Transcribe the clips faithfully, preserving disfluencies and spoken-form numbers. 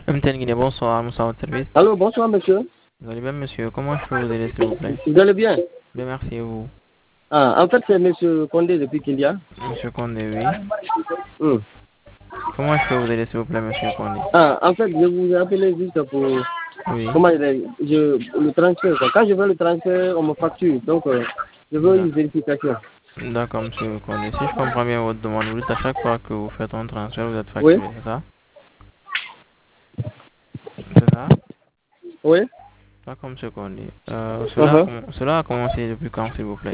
M T N Guinée, bonsoir, bonsoir votre service. Allô, bonsoir monsieur. Vous allez bien monsieur, comment je peux vous aider s'il vous plaît? Vous allez bien? Bien, merci et vous. Ah, en fait, c'est monsieur Condé depuis Kindia. Monsieur Condé, oui. Hum. Comment je peux vous aider s'il vous plaît monsieur Condé? Ah, en fait, je vous ai appelé juste pour, Oui. comment dire, je, le transfert, quoi. Quand je veux le transfert, on me facture. Donc, euh, je veux une D'ac- vérification. D'accord monsieur Condé, si je comprends bien votre demande, vous dites à chaque fois que vous faites un transfert, vous êtes Oui? facturé, c'est ça? C'est ça? Oui? D'accord monsieur Condé. Euh, cela, a Uh-huh. comm- cela a commencé depuis quand s'il vous plaît?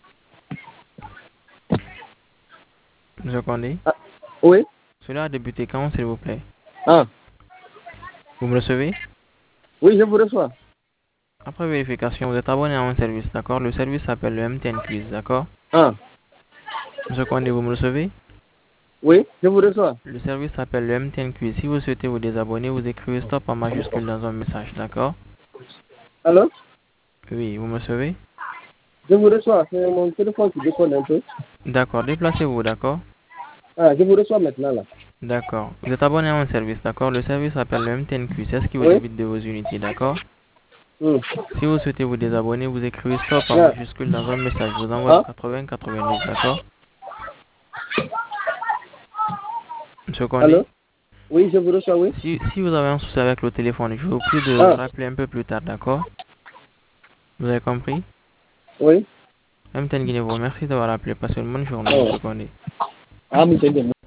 Monsieur Condé? Ah, oui? Cela a débuté quand s'il vous plaît? Ah, Vous me recevez? oui, je vous reçois. Après vérification, vous êtes abonné à un service, d'accord? Le service s'appelle le M T N Quiz, d'accord? Ah, Monsieur Condé, vous me recevez? oui, je vous reçois. Le service s'appelle le M T N Quiz. Si vous souhaitez vous désabonner, vous écrivez stop en majuscule dans un message, d'accord? Alors? Oui, vous me recevez? Je vous reçois. C'est mon téléphone qui déconne un peu. D'accord, déplacez-vous, d'accord? Ah, je vous reçois maintenant, là. D'accord. Vous êtes abonné à un service, d'accord? Le service s'appelle le M T N Quiz. C'est ce qui vous Oui? débite de vos unités, d'accord? Hum. Si vous souhaitez vous désabonner, vous écrivez stop en Ah. majuscule dans un message. Je vous envoie le Ah? quatre-vingts quatre-vingt-douze, d'accord? Monsieur Condé? Allô? Oui, je vous reçois, oui? Si, si vous avez un souci avec le téléphone, je vous prie de Ah, rappeler un peu plus tard, d'accord? Vous avez compris? oui? M T N Guinée vous remercie d'avoir appelé. Passez une bonne journée, Oh. monsieur Condé. Ah, monsieur.